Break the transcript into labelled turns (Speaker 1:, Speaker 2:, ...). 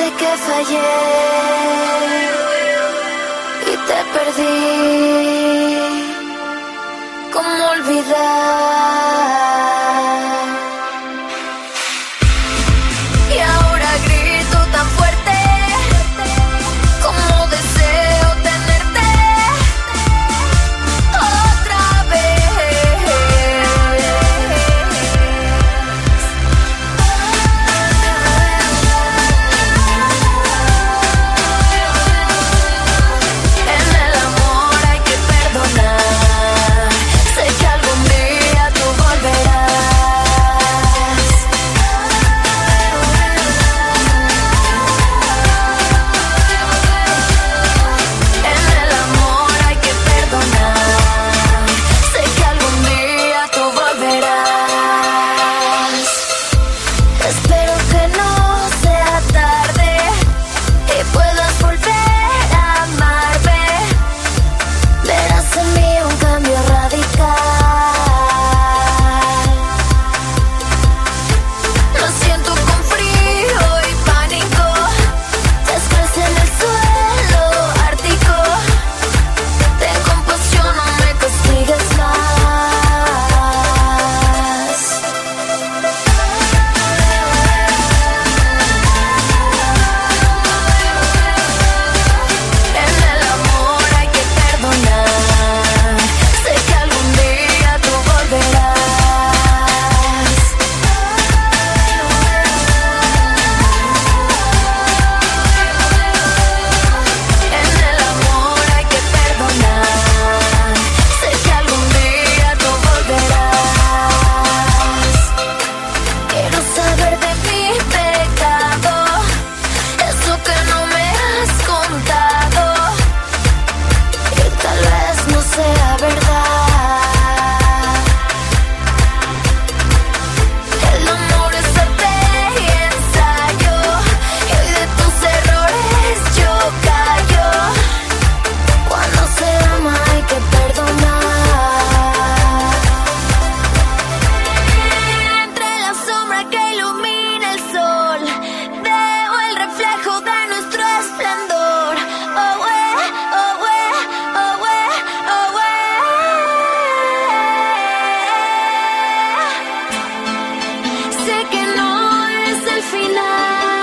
Speaker 1: que fallé y te perdí. ¿Cómo olvidar? Y ahora grito tan fuerte, como deseo tenerte otra vez. En el amor hay que perdonar. Sé que algún día tú volverás. En el amor hay que perdonar. Sé que algún día tú volverás. Espero que no sea tarde y puedas volver a amarme. Verás en mí un cambio radical. Lo siento con frío y pánico. Descalza en el suelo ártico. Ten compasión, no me castigues más. En el amor hay que perdonar. Sé que algún día tú volverás. En el amor hay que perdonar. Sé que algún día tú volverás. Quiero saber de mi pecado, eso que no me has contado, y tal vez no sea verdad. El amor es arte y ensayo, y hoy de tus errores yo callo. Cuando se ama hay que perdonar. Entre la sombra que ilumina el sol, veo el reflejo de nuestro esplendor. Oh, oh, oh, oh, sé que no es el final.